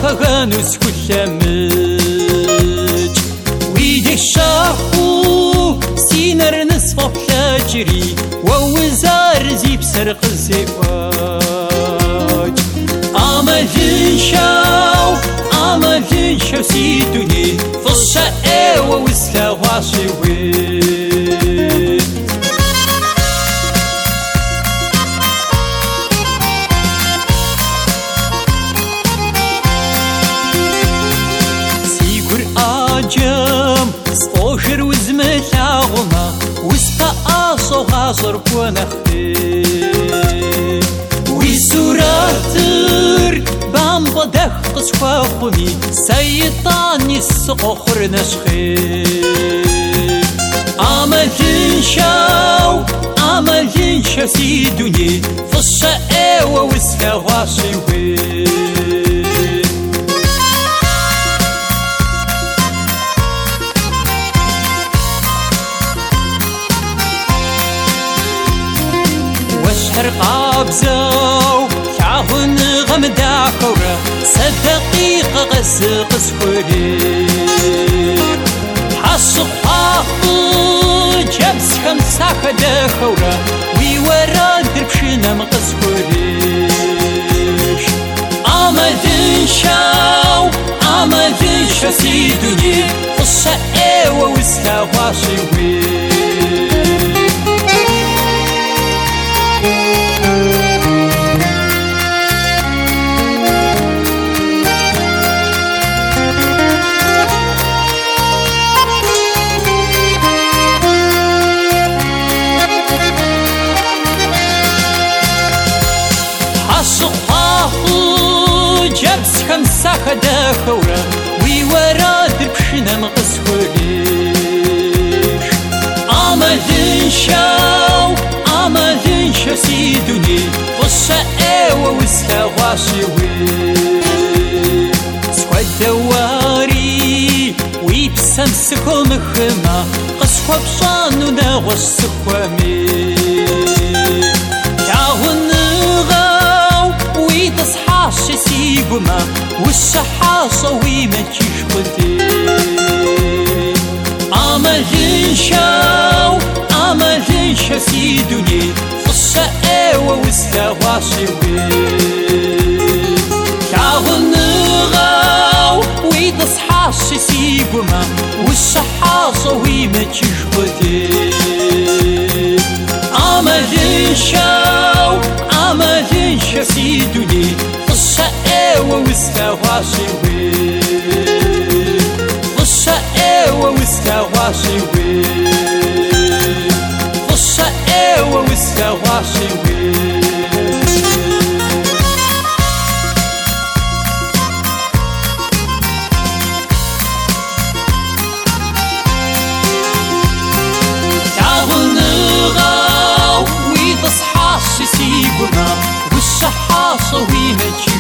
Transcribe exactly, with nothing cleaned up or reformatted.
فغانوس كلامج ويدي الشاخو سينر نصف بلاجري ووزار زي بسرق الزواج أمل شاو أمل شاو سيدوني فالشقاء ووسلا واشوين سيقر آجام سفوشر وزملاغنا وسبا آصو غازر بونخي ويسوراتر بامبا دخص خواخوني سيطاني السقوخر نشخي أمل شاو أمل شاو سيدوني فالشقاء ووسلا واشوين واشهر قابزو شعهن غمدا كورا صدقيق غسق سخوري حصق حاقو جبس خمسة خدا كورا ويورا دربشنا مقسخوريش أمل شاو أمل شاو سيدوني فالشقاء ووسلا واشوين جبس خمسة خدا خورا ويورا دربشنا مقسخوريش أمل شاو أمل شاو سيدوني فالشقاء ووسلا واشوين سخوة دواري ويبسم سكو مخما قسخوا بشانو نغوش سخوامي تعاون تصحاش سيقما والشحاصة ويما تشخدي أمل شاو أمل شاو سيدوني فالشقاء ووسلا واشوين تعاون نغاو ويتصحاش سيقما والشحاصة ويما تشخدي أمل شاو أمل شاو سيدوني فالشقاء ووسلا واشوين فالشقاء ووسلا واشوين فالشقاء ووسلا واشوين سيقنا والشحاصة ويمتش